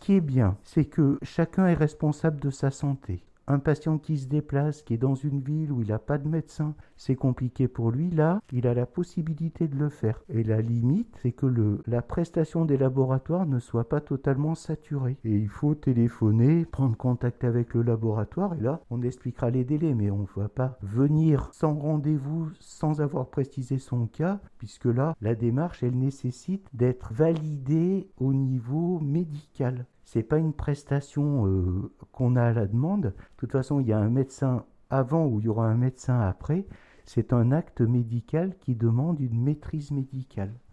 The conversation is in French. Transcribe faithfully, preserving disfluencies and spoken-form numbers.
qui est bien, c'est que chacun est responsable de sa santé. Un patient qui se déplace, qui est dans une ville où il n'a pas de médecin, c'est compliqué pour lui. Là, il a la possibilité de le faire. Et la limite, c'est que le, la prestation des laboratoires ne soit pas totalement saturée. Et il faut téléphoner, prendre contact avec le laboratoire. Et là, on expliquera les délais. Mais on ne va pas venir sans rendez-vous, sans avoir précisé son cas, puisque là, la démarche, elle nécessite d'être validée au niveau médical. C'est pas une prestation euh, qu'on a à la demande. De toute façon, il y a un médecin avant ou il y aura un médecin après. C'est un acte médical qui demande une maîtrise médicale.